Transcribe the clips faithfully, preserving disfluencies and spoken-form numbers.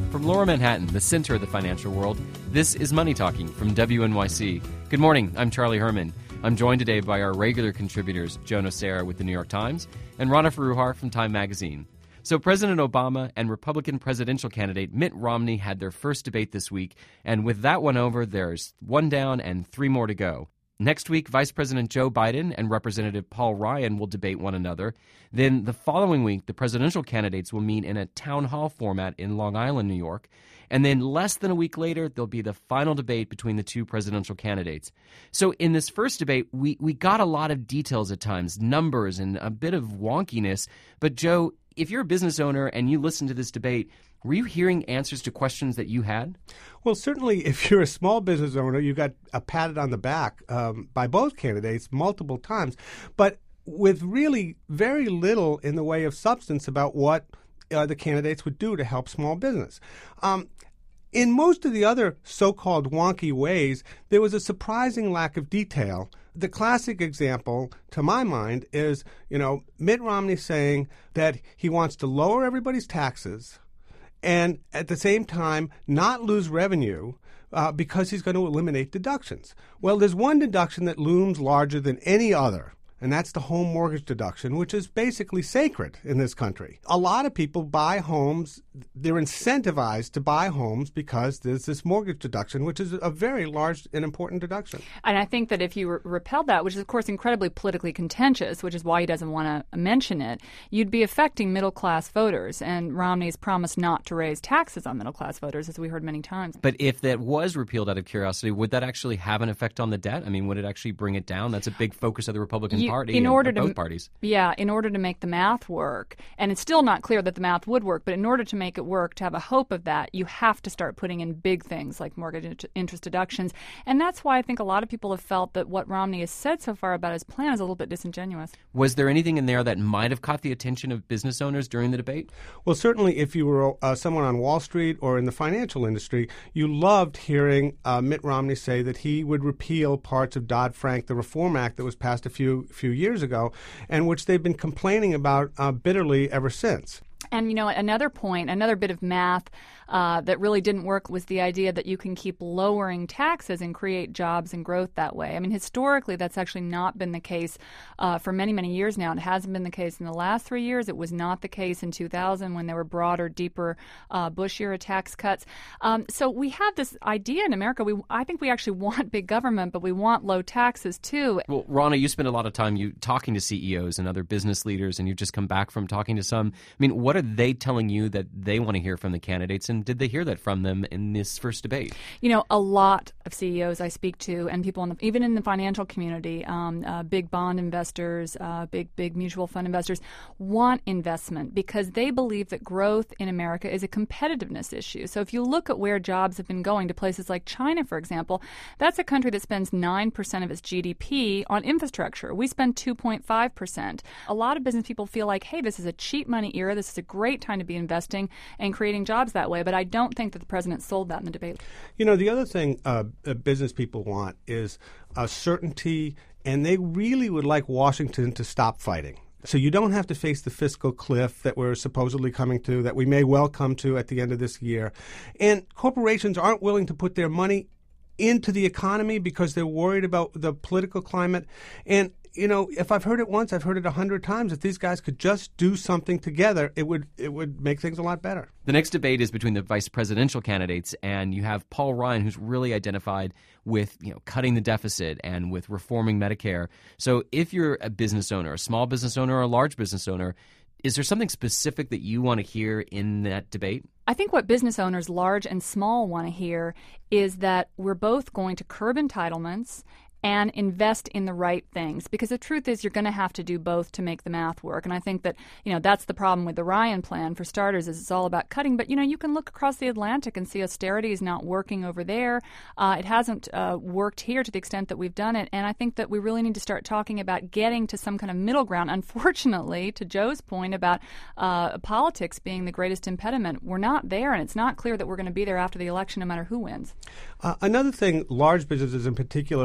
From Lower Manhattan, the center of the financial world, this is Money Talking from W N Y C. Good morning, I'm Charlie Herman. I'm joined today by our regular contributors, Joe Nocera with the New York Times and Rana Foroohar from Time Magazine. So President Obama and Republican presidential candidate Mitt Romney had their first debate this week, and with that one over, there's one down and three more to go. Next week, Vice President Joe Biden and Representative Paul Ryan will debate one another. Then the following week, the presidential candidates will meet in a town hall format in Long Island, New York. And then less than a week later, there'll be the final debate between the two presidential candidates. So in this first debate, we, we got a lot of details at times, numbers and a bit of wonkiness. But Joe, if you're a business owner and you listen to this debate, were you hearing answers to questions that you had? Well, certainly if you're a small business owner, you got a patted on the back um, by both candidates multiple times, but with really very little in the way of substance about what uh, the candidates would do to help small business. Um, in most of the other so-called wonky ways, there was a surprising lack of detail. The classic example, to my mind, is, you know, Mitt Romney saying that he wants to lower everybody's taxes and at the same time not lose revenue uh, because he's going to eliminate deductions. Well, there's one deduction that looms larger than any other, and that's the home mortgage deduction, which is basically sacred in this country. A lot of people buy homes, they're incentivized to buy homes because there's this mortgage deduction, which is a very large and important deduction. And I think that if you re- repealed that, which is, of course, incredibly politically contentious, which is why he doesn't want to mention it, you'd be affecting middle-class voters. And Romney's promised not to raise taxes on middle-class voters, as we heard many times. But if that was repealed out of curiosity, would that actually have an effect on the debt? I mean, would it actually bring it down? That's a big focus of the Republican you, Party in and order both to, parties. Yeah, in order to make the math work. And it's still not clear that the math would work, but in order to make it work, to have a hope of that, you have to start putting in big things like mortgage interest deductions. And that's why I think a lot of people have felt that what Romney has said so far about his plan is a little bit disingenuous. Was there anything in there that might have caught the attention of business owners during the debate? Well, certainly if you were uh, someone on Wall Street or in the financial industry, you loved hearing uh, Mitt Romney say that he would repeal parts of Dodd-Frank, the Reform Act that was passed a few few years ago, and which they've been complaining about uh, bitterly ever since. And, you know, another point, another bit of math uh, that really didn't work was the idea that you can keep lowering taxes and create jobs and growth that way. I mean, historically, that's actually not been the case uh, for many, many years now. It hasn't been the case in the last three years. It was not the case in two thousand when there were broader, deeper uh, Bush-era tax cuts. Um, so we have this idea in America. We, I think we actually want big government, but we want low taxes, too. Well, Rana, you spend a lot of time you talking to C E Os and other business leaders, and you've just come back from talking to some. I mean, what are they telling you that they want to hear from the candidates, and did they hear that from them in this first debate? You know, a lot of C E Os I speak to, and people in the, even in the financial community, um, uh, big bond investors, uh, big, big mutual fund investors, want investment because they believe that growth in America is a competitiveness issue. So if you look at where jobs have been going to places like China, for example, that's a country that spends nine percent of its G D P on infrastructure. We spend two point five percent. A lot of business people feel like, hey, this is a cheap money era. This is a great time to be investing and creating jobs that way. But I don't think that the president sold that in the debate. You know, the other thing uh, business people want is uh, certainty, and they really would like Washington to stop fighting. So you don't have to face the fiscal cliff that we're supposedly coming to, that we may well come to at the end of this year. And corporations aren't willing to put their money into the economy because they're worried about the political climate. And you know, if I've heard it once, I've heard it a hundred times. If these guys could just do something together, it would it would make things a lot better. The next debate is between the vice presidential candidates, and you have Paul Ryan, who's really identified with, you know, cutting the deficit and with reforming Medicare. So if you're a business owner, a small business owner or a large business owner, is there something specific that you want to hear in that debate? I think what business owners, large and small, want to hear is that we're both going to curb entitlements and invest in the right things. Because the truth is you're going to have to do both to make the math work. And I think that, you know, that's the problem with the Ryan plan, for starters, is it's all about cutting. But, you know, you can look across the Atlantic and see austerity is not working over there. Uh, it hasn't uh, worked here to the extent that we've done it. And I think that we really need to start talking about getting to some kind of middle ground. Unfortunately, to Joe's point about uh, politics being the greatest impediment, we're not there, and it's not clear that we're going to be there after the election no matter who wins. Uh, another thing large businesses in particular would like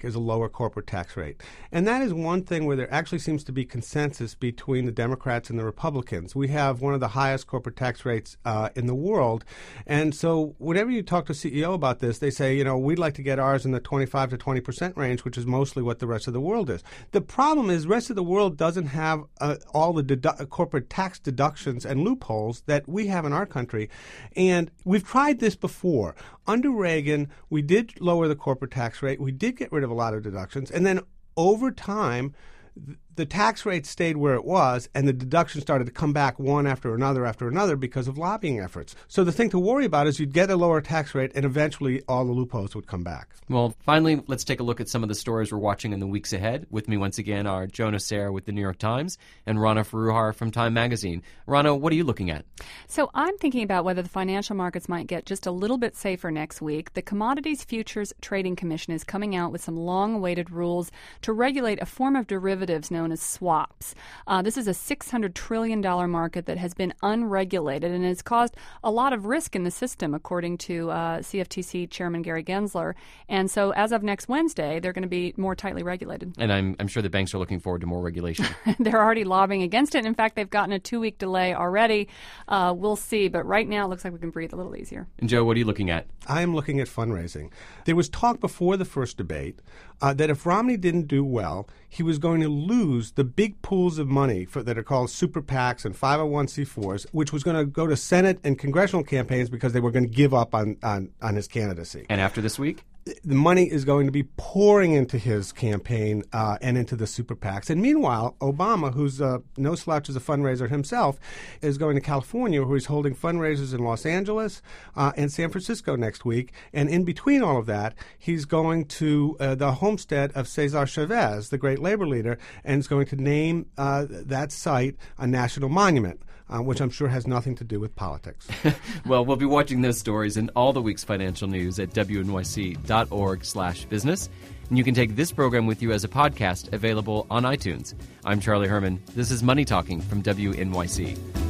like is a lower corporate tax rate. And that is one thing where there actually seems to be consensus between the Democrats and the Republicans. We have one of the highest corporate tax rates uh, in the world. And so whenever you talk to C E O about this, they say, you know, we'd like to get ours in the twenty-five to twenty percent range, which is mostly what the rest of the world is. The problem is the rest of the world doesn't have uh, all the dedu- corporate tax deductions and loopholes that we have in our country. And we've tried this before. Under Reagan, we did lower the corporate tax rate. We did get rid of a lot of deductions. And then over time, th- the tax rate stayed where it was, and the deductions started to come back one after another after another because of lobbying efforts. So the thing to worry about is you'd get a lower tax rate, and eventually all the loopholes would come back. Well, finally, let's take a look at some of the stories we're watching in the weeks ahead. With me once again are Jonah Serra with the New York Times and Rana Foroohar from Time Magazine. Rana, what are you looking at? So I'm thinking about whether the financial markets might get just a little bit safer next week. The Commodities Futures Trading Commission is coming out with some long-awaited rules to regulate a form of derivatives known as swaps. Uh, this is a six hundred trillion dollars market that has been unregulated and has caused a lot of risk in the system, according to uh, C F T C Chairman Gary Gensler. And so as of next Wednesday, they're going to be more tightly regulated. And I'm, I'm sure the banks are looking forward to more regulation. They're already lobbying against it. In fact, they've gotten a two-week delay already. Uh, we'll see. But right now, it looks like we can breathe a little easier. And Joe, what are you looking at? I am looking at fundraising. There was talk before the first debate uh, that if Romney didn't do well, he was going to lose the big pools of money for, that are called super PACs and five oh one c fours, which was going to go to Senate and congressional campaigns because they were going to give up on, on, on his candidacy. And after this week? The money is going to be pouring into his campaign uh, and into the super PACs. And meanwhile, Obama, who's uh, no slouch as a fundraiser himself, is going to California, where he's holding fundraisers in Los Angeles uh, and San Francisco next week. And in between all of that, he's going to uh, the homestead of Cesar Chavez, the great labor leader, and is going to name uh, that site a national monument. Uh, which I'm sure has nothing to do with politics. Well, we'll be watching those stories and all the week's financial news at W N Y C dot org slash business. And you can take this program with you as a podcast available on iTunes. I'm Charlie Herman. This is Money Talking from W N Y C.